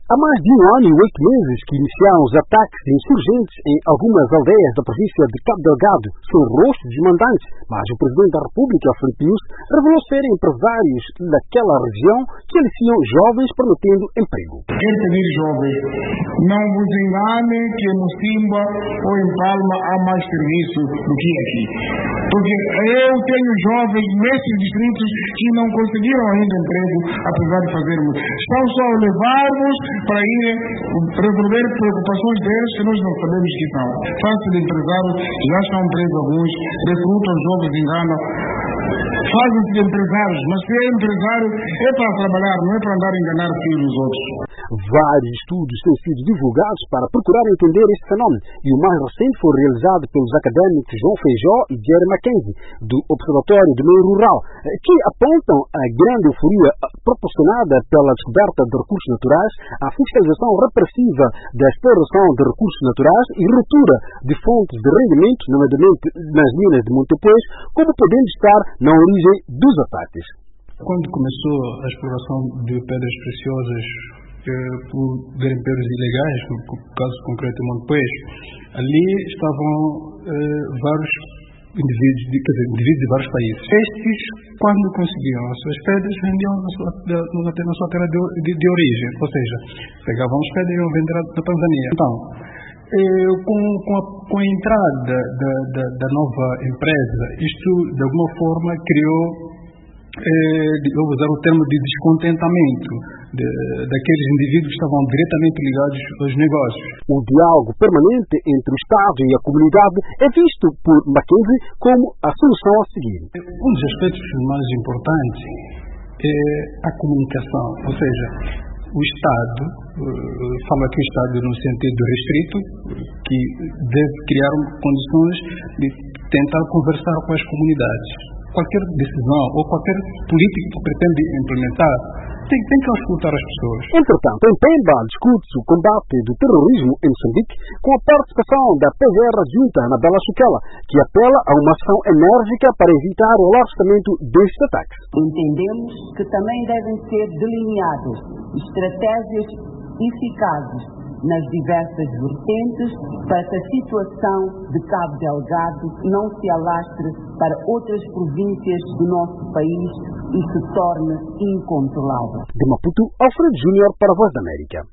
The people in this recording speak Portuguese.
Há mais de 1 ano e 8 meses que iniciaram os ataques insurgentes em algumas aldeias da província de Cabo Delgado, sem rosto dos mandantes, mas o presidente da República, Filipe Nyusi, revelou serem empresários daquela região que aliciam jovens prometendo emprego. Quero pedir jovens, não vos enganem que no Simba ou em Palma há mais serviço do que aqui. Porque eu tenho jovens nesses distritos que não conseguiram ainda emprego, apesar de fazermos. Estão só a levar-nos para ir resolver preocupações deles que nós não sabemos que são. Fácil de empresários, já estão presos alguns, recrutam jovens, enganam. Fazem-se de empresários, mas se é empresário é para trabalhar, não é para andar a enganar os filhos dos outros. Vários estudos têm sido divulgados para procurar entender este fenómeno e o mais recente foi realizado pelos académicos João Feijó e Jerry Mackenzie, do Observatório do Meio Rural, que apontam a grande euforia proporcionada pela descoberta de recursos naturais, a fiscalização repressiva da exploração de recursos naturais e ruptura de fontes de rendimento, nomeadamente nas minas de Montepuez, como podendo estar na origem dos ataques. Quando começou a exploração de pedras preciosas por garimpeiros ilegais, no caso concreto de Montepuez, ali estavam vários indivíduos de vários países. Estes, quando conseguiam as suas pedras, vendiam na sua terra de origem, ou seja, pegavam as pedras e iam vender na Tanzânia. Então, com a entrada da nova empresa, isto de alguma forma criou, vou usar o termo de descontentamento daqueles indivíduos que estavam diretamente ligados aos negócios. O diálogo permanente entre o Estado e a comunidade é visto por Mackenzie como a solução a seguir. Um dos aspectos mais importantes é a comunicação, ou seja, o Estado, falo aqui o Estado no sentido restrito, que deve criar condições de tentar conversar com as comunidades. Qualquer decisão ou qualquer política que pretende implementar tem que escutar as pessoas. Entretanto, em Pemba discute-se o combate do terrorismo em Moçambique com a participação da PGR junta Anabela Chukela, que apela a uma ação enérgica para evitar o alargamento destes ataques. Entendemos que também devem ser delineadas estratégias eficazes nas diversas vertentes para que a situação de Cabo Delgado não se alastre para outras províncias do nosso país e se torne incontrolável. De Maputo, Alfredo Júnior para a Voz da América.